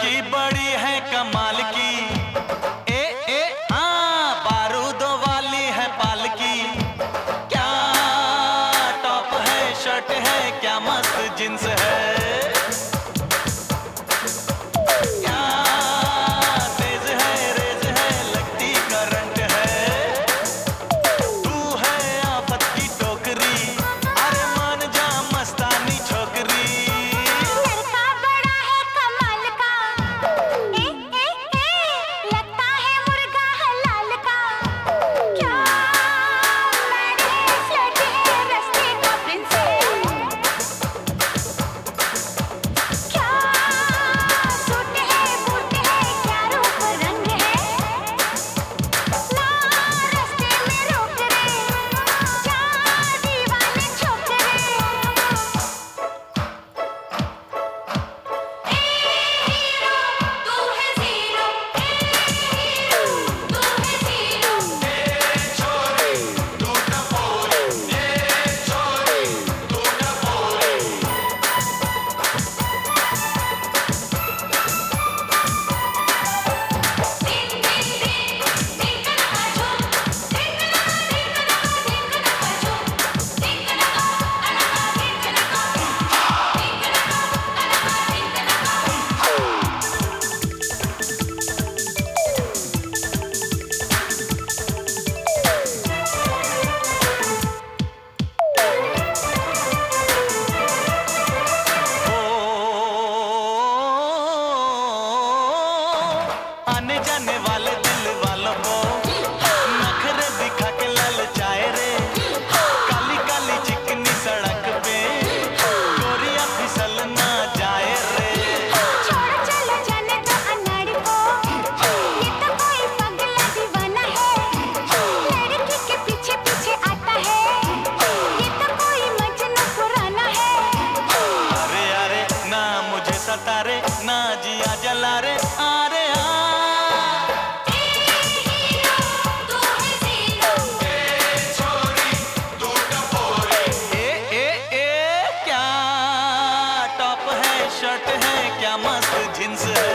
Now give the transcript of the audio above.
बड़ी बड़ी है कमाल की, बारूदों वाली है पालकी। क्या टॉप है, शर्ट है, क्या मस्त जींस है। क्या तेज है, रेज है, लगती करंट है। तू है आफत की टोकरी, अरे मान जा मस्तानी छोकरी। लड़का बड़ा है कमाल का, लगता है मुर्गा हलाल का। क्या मैंने स्लट है, रस्ते का प्रिंस है। क्या सूट है, बूट है, क्या रूप रंग है। ना रास्ते में रोक रे, क्या दीवाने छोकरे। तू है ज़ीरो, तू है ज़ीरो। आने जाने वाले दिल वालों को नखरे दिखा के ललचाए रे। काली काली चिकनी सड़क पे गोरियां फिसल ना जाए रे। छोड़ चलो जाने दो अनाड़ी को, ये तो कोई पगला दीवाना है। लड़की के पीछे पीछे आता है, ये तो कोई मजनू पुराना है। अरे अरे ना मुझे सतारे, ना जिया जला रे। अरे क्या टॉप है, शर्ट है, क्या मस्त जींस है।